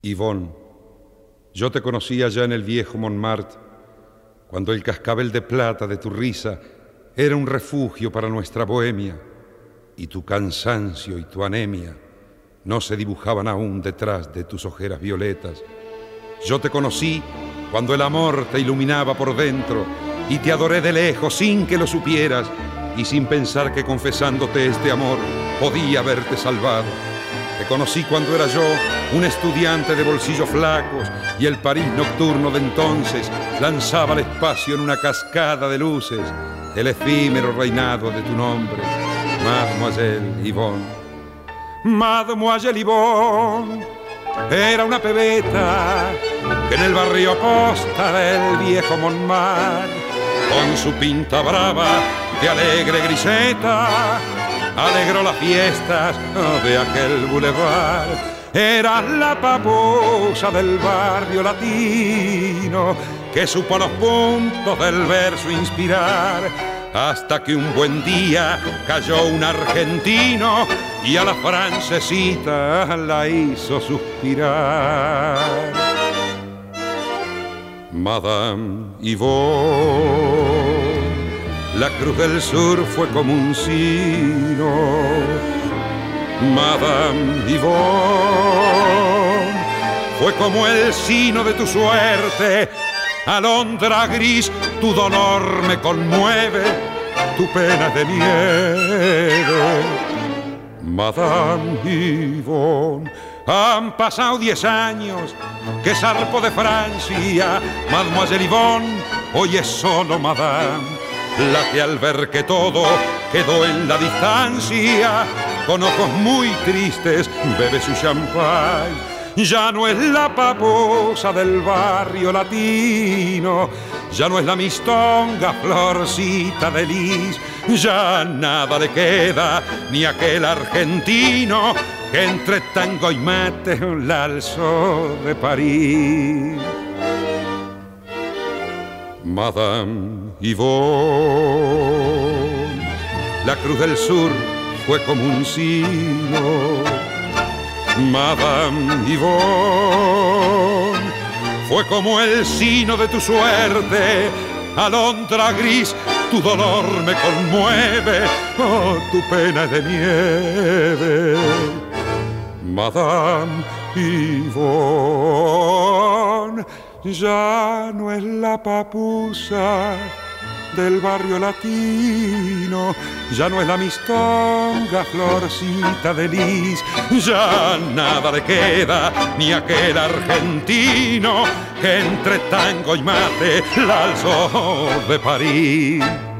Yvonne, yo te conocí allá en el viejo Montmartre, cuando el cascabel de plata de tu risa era un refugio para nuestra bohemia, y tu cansancio y tu anemia no se dibujaban aún detrás de tus ojeras violetas. Yo te conocí cuando el amor te iluminaba por dentro, y te adoré de lejos sin que lo supieras, y sin pensar que confesándote este amor podía haberte salvado. Te conocí cuando era yo un estudiante de bolsillos flacos, y el París nocturno de entonces lanzaba al espacio en una cascada de luces el efímero reinado de tu nombre, Mademoiselle Yvonne. Mademoiselle Yvonne era una pebeta que en el barrio posta del viejo Montmartre, con su pinta brava de alegre griseta, alegró las fiestas de aquel bulevar. Era la papusa del barrio latino que supo los puntos del verso inspirar, hasta que un buen día cayó un argentino y a la francesita la hizo suspirar. Madame Yvonne, la Cruz del Sur fue como un sino. Madame Yvonne fue como el sino de tu suerte. Alondra gris, tu dolor me conmueve, tu pena es de nieve. Madame Yvonne, han pasado 10 años que zarpó de Francia. Mademoiselle Yvonne hoy es solo Madame, la que al ver que todo quedó en la distancia, con ojos muy tristes bebe su champagne. Ya no es la papusa del barrio latino, ya no es la mistonga florcita de lis, ya nada le queda ni aquel argentino que entre tango y mate la alzó de París. Madame Yvonne, la Cruz del Sur fue como un sino. Madame Yvonne fue como el sino de tu suerte. Alondra gris, tu dolor me conmueve, oh, tu pena es de nieve. Madame Yvonne ya no es la papusa del barrio latino, ya no es la mistonga florcita de lis, ya nada le queda ni aquel argentino que entre tango y mate la alzó de París.